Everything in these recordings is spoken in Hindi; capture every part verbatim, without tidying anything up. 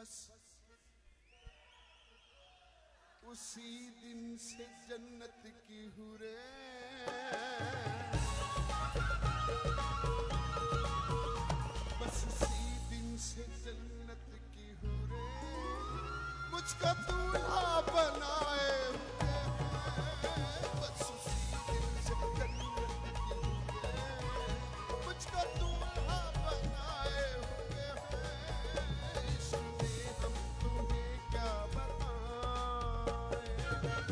बस उसी दिन से जन्नत की हुरे, बस उसी दिन से जन्नत की हुरे मुझको दूल्हा बनाए हुए हैं। बस उसी दिन से जन्नत की हुरे मुझको दूल्हा बनाए हुए हैं। इसमें हम तुम्हें क्या बताएं।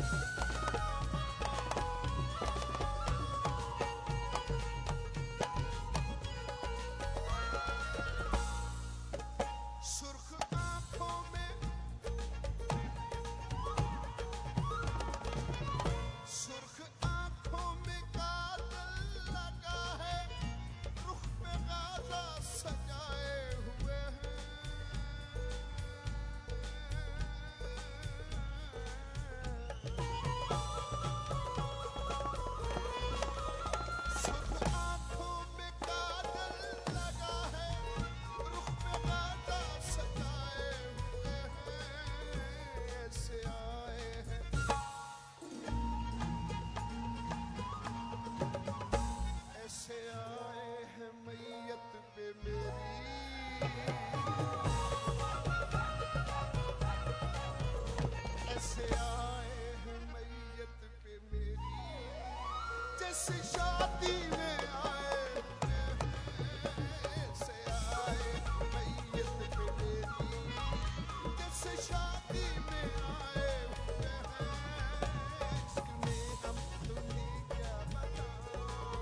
सुर्ख आंखों में सुर्ख आंखों में काजल लगा है, रुख पे गाजा सजाए हुए हैं। सुर्ख आंखों में काजल लगा है, रुख पे गाजा सजाए हुए हैं। ऐसे आए हैं ऐसे आए हैं मैयत पे मेरी, ऐसे आए हैं मैयत पे मेरी, जैसे शादी में आए हुए हैं। ऐसे आए हैं मैयत पे मेरी, जैसे शादी में आए हुए हैं। इश्क में हम तुम्हें क्या बताएं।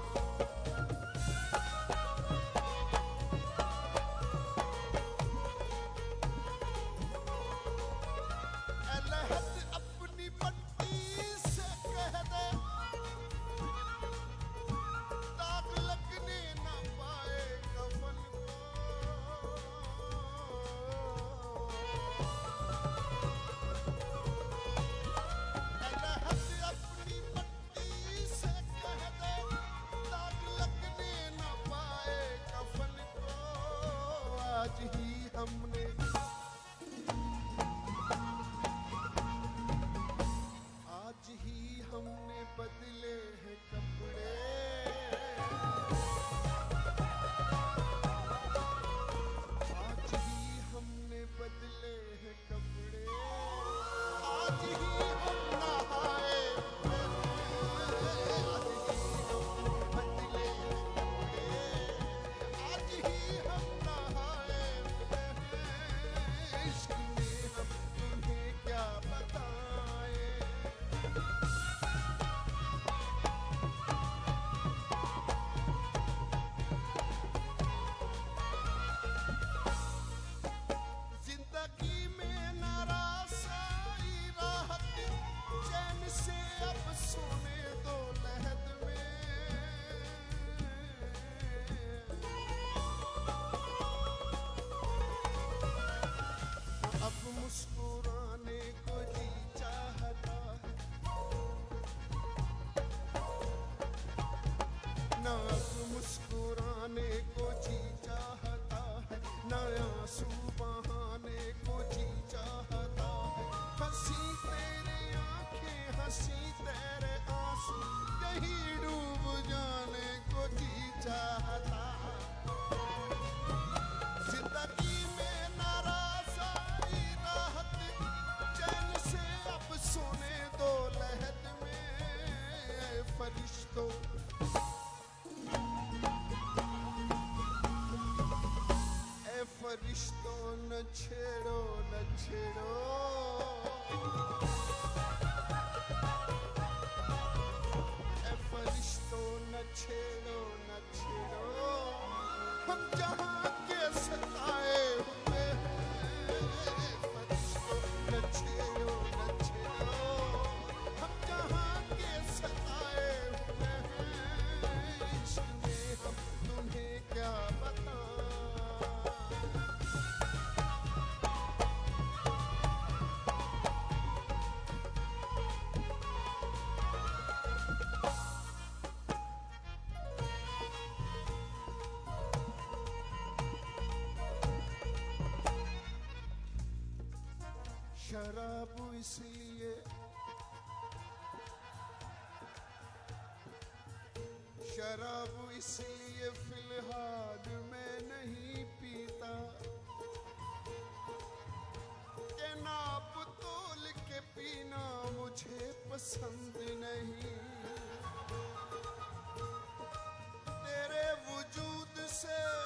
अलहद अपनी पट्टी से कह दे, दाग लगने न पाए कफन को। अलहद अपनी पट्टी से कह दे, दाग लगने न पाए कफन को। आज ही हमने आज ही हमने बदले हैं कपड़े, आज ही हमने बदले हैं कपड़े, आज ही हम नहाए हुए हैं। आज ही हमने बदले हैं कपड़े, आज ही हम नहाए हुए हैं। इश्क में हम तुम्हें क्या बताएं। जिंदगी में नाराज़ी राहत, चैन से अब सोने दो लहद में। अब मुस्कुराने को जी चाहता है, ना अब मुस्कुराने को जी चाहता है, ना आंसू बहाने को जी चाहता है। हंसी तेरे आंखें हंसी तेरे आंसू, यही डूब जाने को जी चाहता है। जिंदगी में नाराज़ी राहत, चैन से अब सोने दो लहद में। फरिश्तों ए फरिश्तों न छेड़ो न छेड़ो, ए फरिश्तों न छेड़ो न छेड़ो। हम जहाँ के सताए हुए हैं। फरिश्तों न छेड़ो न छेड़ो, हम जहाँ के सताए हुए हैं। इश्क में हम तुम्हें क्या बताएं। शराब इसलिए शराब इसलिए फिलहाल मैं नहीं पीता के नाप तोल के पीना मुझे पसंद नहीं। तेरे वजूद से